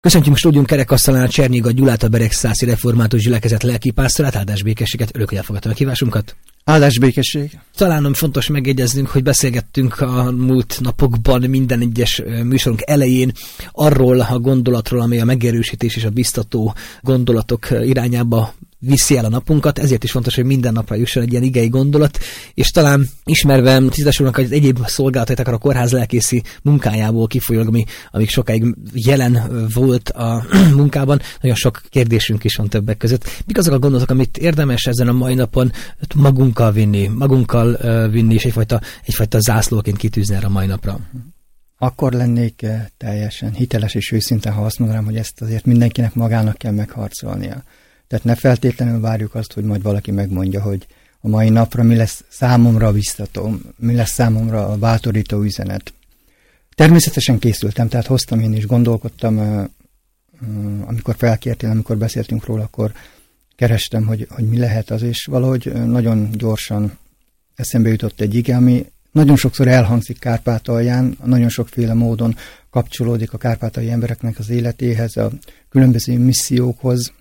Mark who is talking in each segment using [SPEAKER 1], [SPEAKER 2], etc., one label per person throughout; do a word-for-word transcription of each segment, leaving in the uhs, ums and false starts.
[SPEAKER 1] Köszöntjük stúdium kerekasztalán Csernyéga Gyulát, a Beregszászi Református Gyülekezet lelkipásztorát, áldás békességet, örökké elfogadtam a kívásunkat.
[SPEAKER 2] Áldás békesség.
[SPEAKER 1] Talán fontos megjegyeznünk, hogy beszélgettünk a múlt napokban minden egyes műsorunk elején arról a gondolatról, amely a megerősítés és a biztató gondolatok irányába viszi el a napunkat, ezért is fontos, hogy minden napra jusson egy ilyen igei gondolat, és talán ismerve Tisztes úrnak az egyéb szolgálatait, akár a kórház lelkészi munkájából kifolyólag, ami, amíg sokáig jelen volt a munkában, nagyon sok kérdésünk is van többek között. Mik azok a gondolatok, amit érdemes ezen a mai napon magunkkal vinni, magunkkal vinni, és egyfajta, egyfajta zászlóként kitűzni erre a mai napra?
[SPEAKER 2] Akkor lennék teljesen hiteles és őszinte, ha azt mondanám, hogy ezt azért mindenkinek magának kell megharcolnia. Tehát ne feltétlenül várjuk azt, hogy majd valaki megmondja, hogy a mai napra mi lesz számomra biztató, mi lesz számomra a bátorító üzenet. Természetesen készültem, tehát hoztam én is, gondolkodtam, amikor felkértél, amikor beszéltünk róla, akkor kerestem, hogy, hogy mi lehet az, és valahogy nagyon gyorsan eszembe jutott egy ige, ami nagyon sokszor elhangzik Kárpátalján, nagyon sokféle módon kapcsolódik a kárpátalji embereknek az életéhez, a különböző missziókhoz.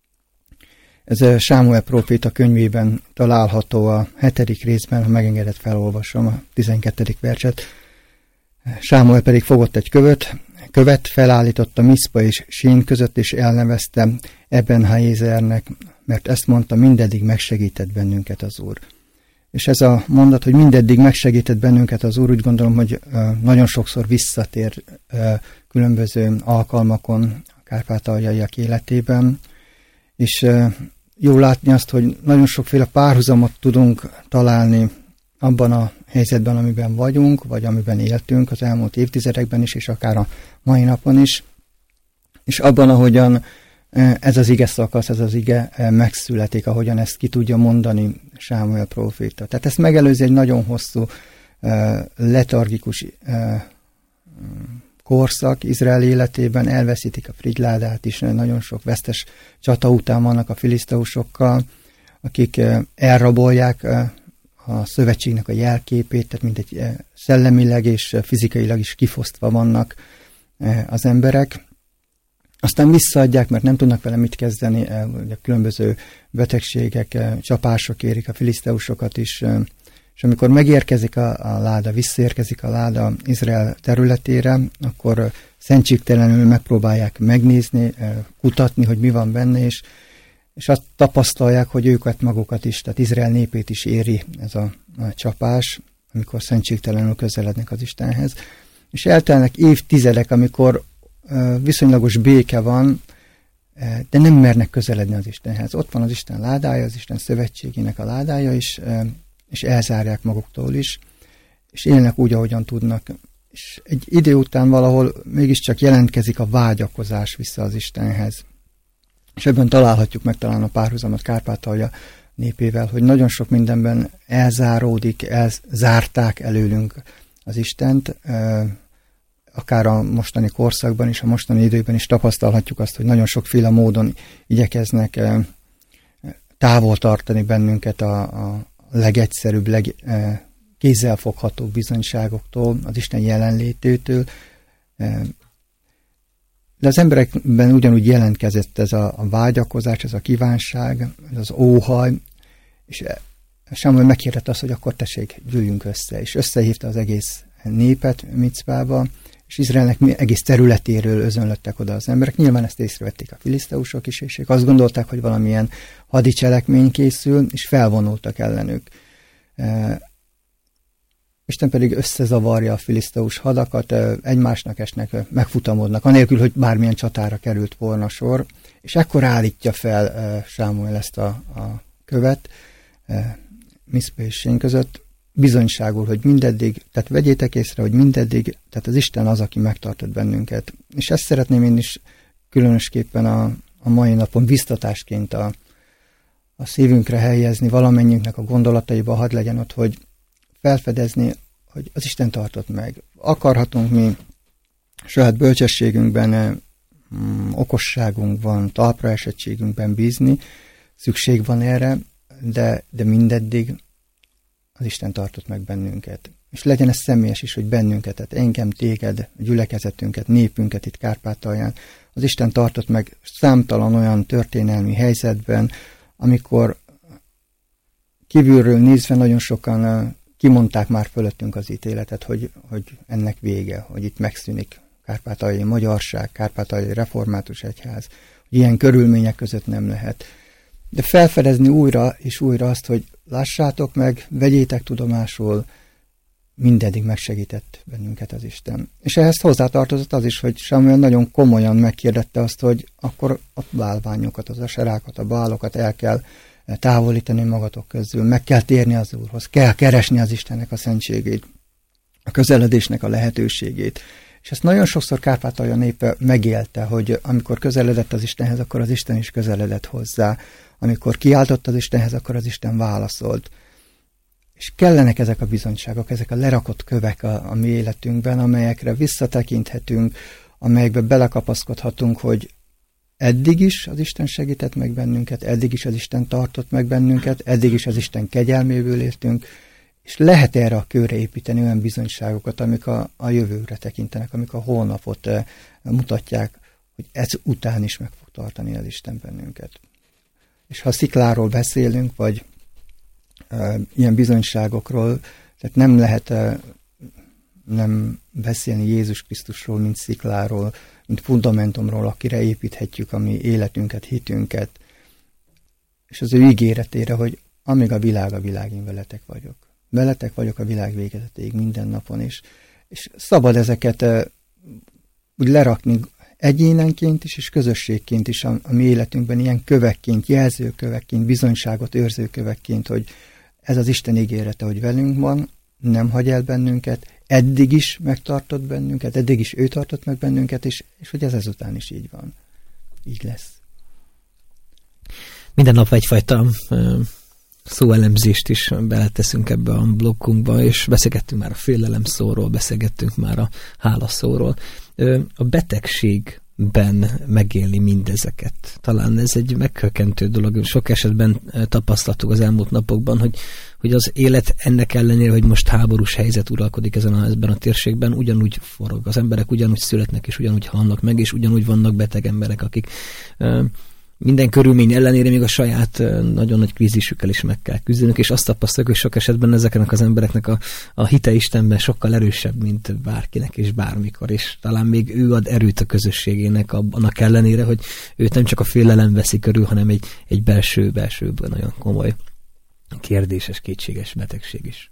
[SPEAKER 2] Ez Sámuel próféta könyvében található a hetedik részben, ha megengedett, felolvasom a tizenkettedik verset. Sámuel pedig fogott egy követ, követ felállította Miszpa és Sén között, és elnevezte Ebenháézernek, mert ezt mondta, mindeddig megsegített bennünket az Úr. És ez a mondat, hogy mindeddig megsegített bennünket az Úr, úgy gondolom, hogy nagyon sokszor visszatér különböző alkalmakon a kárpátaljaiak életében, és jó látni azt, hogy nagyon sokféle párhuzamot tudunk találni abban a helyzetben, amiben vagyunk, vagy amiben éltünk az elmúlt évtizedekben is, és akár a mai napon is, és abban, ahogyan ez az ige szakasz, ez az ige megszületik, ahogyan ezt ki tudja mondani Sámuel próféta. Tehát ezt megelőzi egy nagyon hosszú, letargikus korszak Izrael életében, elveszítik a frigyládát is, nagyon sok vesztes csata után vannak a filiszteusokkal, akik elrabolják a szövetségnek a jelképét, tehát mint egy szellemileg és fizikailag is kifosztva vannak az emberek. Aztán visszaadják, mert nem tudnak vele mit kezdeni, a különböző betegségek, csapások érik a filiszteusokat is, és amikor megérkezik a, a láda, visszaérkezik a láda Izrael területére, akkor szentségtelenül megpróbálják megnézni, kutatni, hogy mi van benne, és, és azt tapasztalják, hogy őket magukat is, tehát Izrael népét is éri ez a, a csapás, amikor szentségtelenül közelednek az Istenhez. És eltelnek évtizedek, amikor viszonylagos béke van, de nem mernek közeledni az Istenhez. Ott van az Isten ládája, az Isten szövetségének a ládája is, és elzárják maguktól is, és élnek úgy, ahogyan tudnak. És egy idő után valahol mégiscsak jelentkezik a vágyakozás vissza az Istenhez. És ebben találhatjuk meg talán a párhuzamot Kárpátalja népével, hogy nagyon sok mindenben elzáródik, elzárták előlünk az Istent, akár a mostani korszakban is, a mostani időben is tapasztalhatjuk azt, hogy nagyon sokféle módon igyekeznek távol tartani bennünket a, a legegyszerűbb, legkézzelfoghatóbb bizonyságoktól, az Isten jelenlététől. De az emberekben ugyanúgy jelentkezett ez a, a vágyakozás, ez a kívánság, ez az óhaj, és Sámuel meghirdette azt, hogy akkor tessék, gyűjjünk össze, és összehívta az egész népet Micpába, és Izraelnek egész területéről özönlöttek oda az emberek. Nyilván ezt észrevették a filiszteusok is, és ők azt gondolták, hogy valamilyen hadicselekmény készül, és felvonultak ellenük. E, Isten pedig összezavarja a filiszteus hadakat, e, egymásnak esnek, megfutamodnak, anélkül, hogy bármilyen csatára került volna sor, és ekkor állítja fel e, Sámuel ezt a, a követ e, Miszpa és Sén között, bizonyságul, hogy mindeddig, tehát vegyétek észre, hogy mindeddig, tehát az Isten az, aki megtartott bennünket. És ezt szeretném én is különösképpen a, a mai napon biztatásként a, a szívünkre helyezni, valamennyünknek a gondolataiba hadd legyen ott, hogy felfedezni, hogy az Isten tartott meg. Akarhatunk mi saját bölcsességünkben, mm, okosságunkban, talpraesettségünkben bízni, szükség van erre, de, de mindeddig az Isten tartott meg bennünket. és legyen ez személyes is, hogy bennünket, tehát engem, téged, gyülekezetünket, népünket itt Kárpátalján, az Isten tartott meg számtalan olyan történelmi helyzetben, amikor kívülről nézve nagyon sokan kimondták már fölöttünk az ítéletet, hogy, hogy ennek vége, hogy itt megszűnik kárpátaljai magyarság, kárpátaljai református egyház, hogy ilyen körülmények között nem lehet. De felfedezni újra és újra azt, hogy lássátok meg, vegyétek tudomásul, mindeddig megsegített bennünket az Isten. És ehhez hozzátartozott az is, hogy Sámuel nagyon komolyan megkérdette azt, hogy akkor a bálványokat, az aserákat, a bálokat el kell távolítani magatok közül, meg kell térni az Úrhoz, kell keresni az Istennek a szentségét, a közeledésnek a lehetőségét. És ezt nagyon sokszor Kárpátalja népe megélte, hogy amikor közeledett az Istenhez, akkor az Isten is közeledett hozzá. Amikor kiáltott az Istenhez, akkor az Isten válaszolt. És kellenek ezek a bizonyságok, ezek a lerakott kövek a, a mi életünkben, amelyekre visszatekinthetünk, amelyekbe belekapaszkodhatunk, hogy eddig is az Isten segített meg bennünket, eddig is az Isten tartott meg bennünket, eddig is az Isten kegyelméből éltünk, és lehet erre a körre építeni olyan bizonyságokat, amik a, a jövőre tekintenek, amik a holnapot e, mutatják, hogy ez után is meg fog tartani az Isten bennünket. És ha szikláról beszélünk, vagy e, ilyen bizonyságokról, tehát nem lehet e, nem beszélni Jézus Krisztusról, mint szikláról, mint fundamentumról, akire építhetjük a mi életünket, hitünket, és az ő ígéretére, hogy amíg a világ a világ, én veletek vagyok. Veletek vagyok a világ végezetéig minden napon is. És szabad ezeket uh, úgy lerakni egyénenként is, és közösségként is a, a mi életünkben ilyen kövekként, jelzőkövekként, bizonyságot őrző kövekként, hogy ez az Isten ígérete, hogy velünk van, nem hagy el bennünket, eddig is megtartott bennünket, eddig is ő tartott meg bennünket, és, és hogy ez ezután is így van. Így lesz.
[SPEAKER 1] Minden nap egyfajta uh, szóelemzést is beleteszünk ebbe a blokkunkba, és beszélgettünk már a félelem szóról, beszélgettünk már a hálaszóról. Uh, a betegségben megélni mindezeket. Talán ez egy meghökkentő dolog. Sok esetben tapasztaltuk az elmúlt napokban, hogy, hogy az élet ennek ellenére, hogy most háborús helyzet uralkodik ezen a, ebben a térségben, ugyanúgy forog. Az emberek ugyanúgy születnek, és ugyanúgy halnak meg, és ugyanúgy vannak beteg emberek, akik uh, minden körülmény ellenére még a saját nagyon nagy krízisükkel is meg kell küzdenünk, és azt tapasztaljuk, hogy sok esetben ezeknek az embereknek a, a hite Istenben sokkal erősebb, mint bárkinek és bármikor, és talán még ő ad erőt a közösségének, annak ellenére, hogy őt nem csak a félelem veszi körül, hanem egy, egy belső, belsőből nagyon komoly, kérdéses, kétséges betegség is.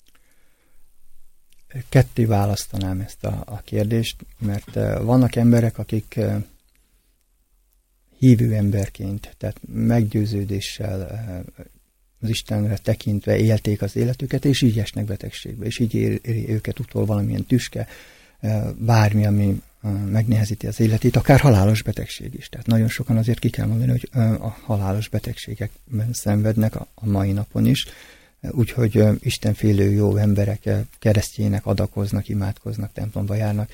[SPEAKER 2] Ketté választanám ezt a, a kérdést, mert vannak emberek, akik hívő emberként, tehát meggyőződéssel az Istenre tekintve élték az életüket, és így esnek betegségbe, és így éri őket utol valamilyen tüske, bármi, ami megnehezíti az életét, akár halálos betegség is. Tehát nagyon sokan azért ki kell mondani, hogy a halálos betegségekben szenvednek a mai napon is, úgyhogy istenfélő jó emberek keresztjének adakoznak, imádkoznak, templomba járnak.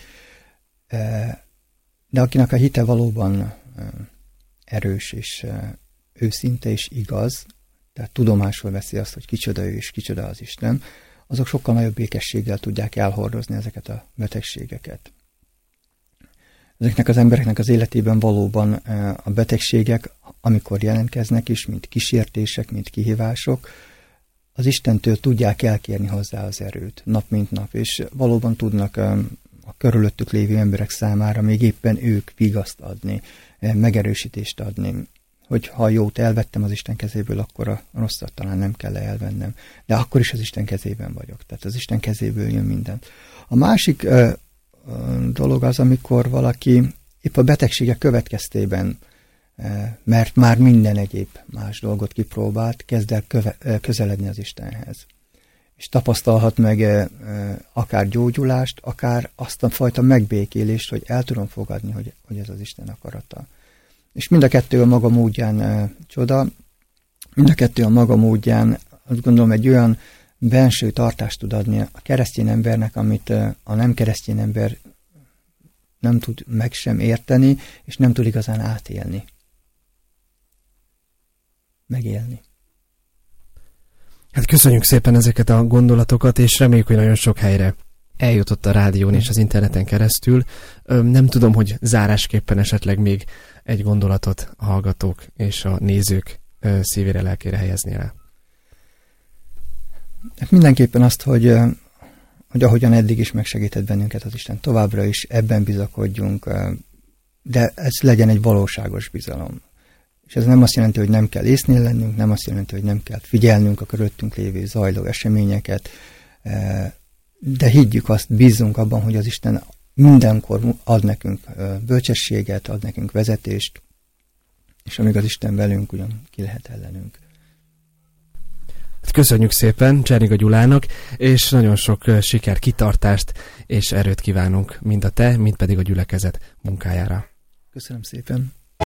[SPEAKER 2] De akinek a hite valóban erős és őszinte és igaz, tehát tudomásul veszi azt, hogy kicsoda ő és kicsoda az Isten, azok sokkal nagyobb békességgel tudják elhordozni ezeket a betegségeket. Ezeknek az embereknek az életében valóban a betegségek, amikor jelentkeznek is, mint kísértések, mint kihívások, az Istentől tudják elkérni hozzá az erőt, nap mint nap, és valóban tudnak a körülöttük lévő emberek számára még éppen ők vigaszt adni, megerősítést adni, hogy ha jót elvettem az Isten kezéből, akkor a rosszat talán nem kell elvennem. De akkor is az Isten kezében vagyok. Tehát az Isten kezéből jön minden. A másik ö, ö, dolog az, amikor valaki épp a betegsége következtében, ö, mert már minden egyéb más dolgot kipróbált, kezd el köve, ö, közeledni az Istenhez. És tapasztalhat meg ö, ö, akár gyógyulást, akár azt a fajta megbékélést, hogy el tudom fogadni, hogy, hogy ez az Isten akarata. És mind a kettő a maga módján e, csoda, mind a kettő a maga módján azt gondolom egy olyan benső tartást tud adni a keresztény embernek, amit e, a nem keresztény ember nem tud meg sem érteni, és nem tud igazán átélni. Megélni.
[SPEAKER 3] Hát köszönjük szépen ezeket a gondolatokat, és reméljük, hogy nagyon sok helyre eljutott a rádión és az interneten keresztül. Nem tudom, hogy zárásképpen esetleg még egy gondolatot a hallgatók és a nézők szívére, lelkére helyeznél el.
[SPEAKER 2] Mindenképpen azt, hogy, hogy ahogyan eddig is megsegített bennünket az Isten, továbbra is ebben bizakodjunk, de ez legyen egy valóságos bizalom. És ez nem azt jelenti, hogy nem kell észnél lennünk, nem azt jelenti, hogy nem kell figyelnünk a körülöttünk lévő zajló eseményeket, de higgyük azt, bízzunk abban, hogy az Isten mindenkor ad nekünk bölcsességet, ad nekünk vezetést, és amíg az Isten velünk, ugyan ki lehet ellenünk.
[SPEAKER 3] Köszönjük szépen Cserniga Gyulának, és nagyon sok siker, kitartást és erőt kívánunk mind a te, mind pedig a gyülekezet munkájára.
[SPEAKER 2] Köszönöm szépen.